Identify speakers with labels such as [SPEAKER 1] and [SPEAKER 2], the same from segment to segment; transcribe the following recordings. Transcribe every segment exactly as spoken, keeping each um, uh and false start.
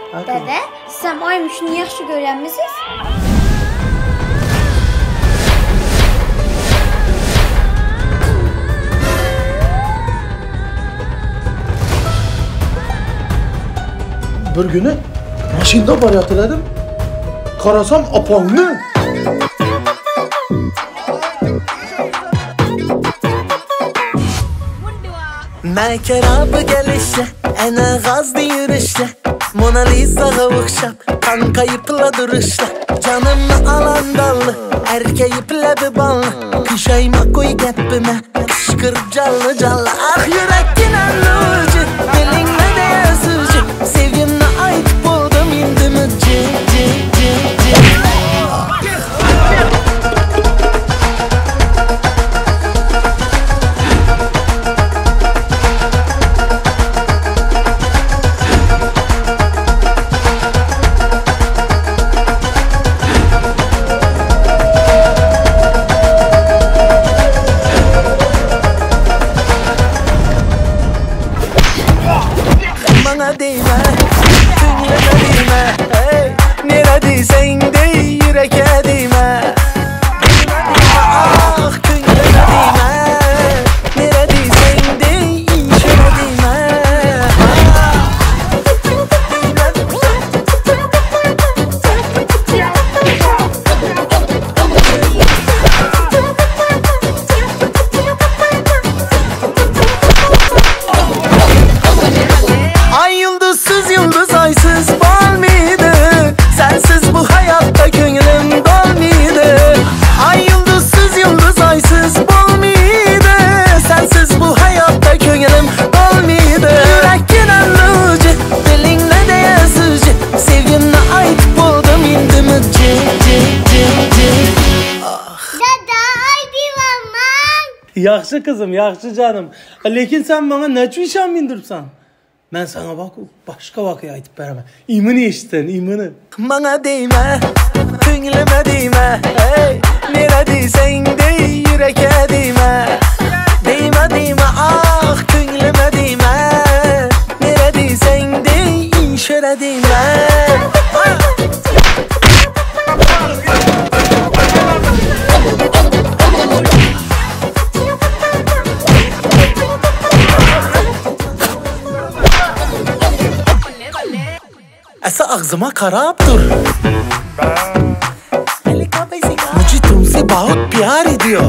[SPEAKER 1] Dede, sen Aymüş'ünü yaxşı görənmisiniz?
[SPEAKER 2] Bir günü maşında baryat elədim. Qarasam apanlı.
[SPEAKER 3] Məkrabı gəlişlə, ənə qazdı yürüşlə, Mona Lisa'ya oxşab, kan kayıpla duruşla, Canımı alan dallı, erkeğiplə bir ballı, Kışayma koy qəppimə, kışkır canlı canlı. Ah yürəkkin əllucu, dilinlə deyə sözcü, Sevgimlə ait buldum indimi ci ci ci ci. Bana değme, tüngüme değme, hey, neredeysen de yüreke değme. Ah, tüngüme değme, neredeysen de inşere değme. Ay yıldızsız yıldız aysız bal mıydı? Sensiz bu hayatta gönlüm dol mıydı? Ay yıldızsız yıldız aysız bal mıydı? Sensiz bu hayatta gönlüm dol mıydı? Yürekkin əllucu, dilinle deyə sözcü, Sevgimle ait buldum indimi ci ci ci ci.
[SPEAKER 1] Dede, haydi vaman.
[SPEAKER 2] Yaxşı kızım, yaxşı canım. Lekin sen bana ne üçün işan bindiripsan? Ben sana bak başka vakıya aytıp veremem. İmini eşitsen, imini.
[SPEAKER 3] Bana değme, tüngülüme değme, hey, neredeysen de yüreke değme. Değme değme, ah, tüngülüme değme, neredeysen de inşere değme. ऐसा अगज़मा खराब तुर मुझे तुमसे बहुत प्यार है दियो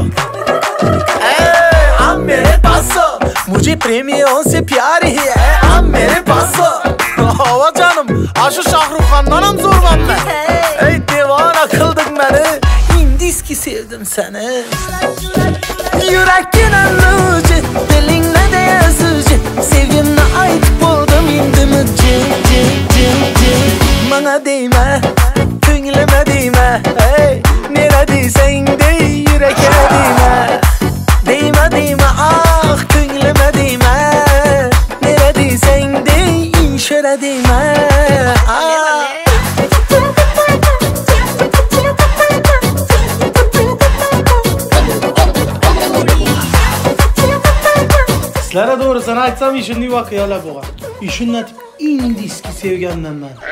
[SPEAKER 3] आप मेरे पास हो मुझे प्रेमियों से प्यार ही है आप मेरे पास हो hava canım aşı Şahrukh Khan'danam zorlan ben ey divana kıldın beni indiski sevdim seni yürekkin əllucu dilinle deyə sözcü sevgimle ait buldum indimi ci ci ci ci. Bana değme, tüngülüme değme, hey, neredeysen de yüreke değme. Değme değme, ah, tüngülüme değme, neredeysen de inşere değme. Ah.
[SPEAKER 2] Sizlere doğru sana açsam işin ne vakıya la boğa. İşin ne tip indiski sevgenden ben.